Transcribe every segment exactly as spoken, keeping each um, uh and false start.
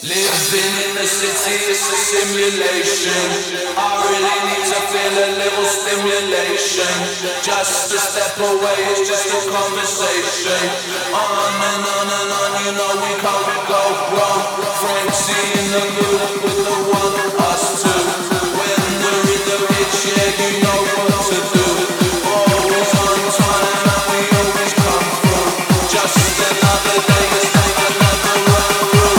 Living in the city is a simulation. I really need to feel a little stimulation. Just a step away, it's just a conversation. On and on and on, you know we can't go wrong. Francie in the mood with the one, us two. When we're in the pitch, yeah, you know what to do. Always on time and we always come through. Just another day, let's take another run through.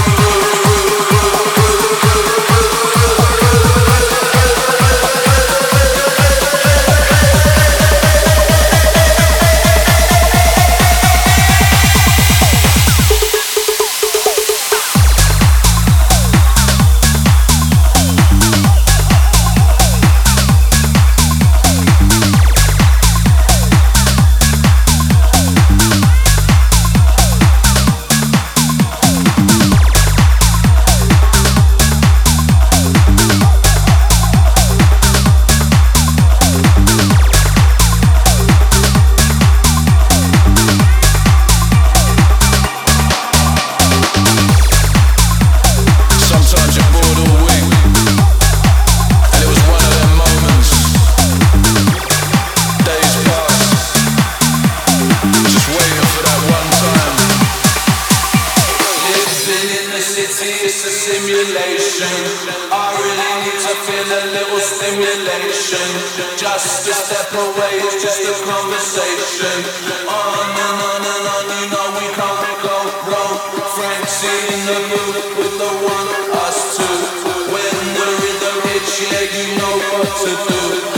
I really need to feel a little stimulation. Just a step away, it's just a conversation. On and on and on, you know we can't go wrong. Francie in the mood with the one, us two. When we're in the pitch, yeah, you know what to do.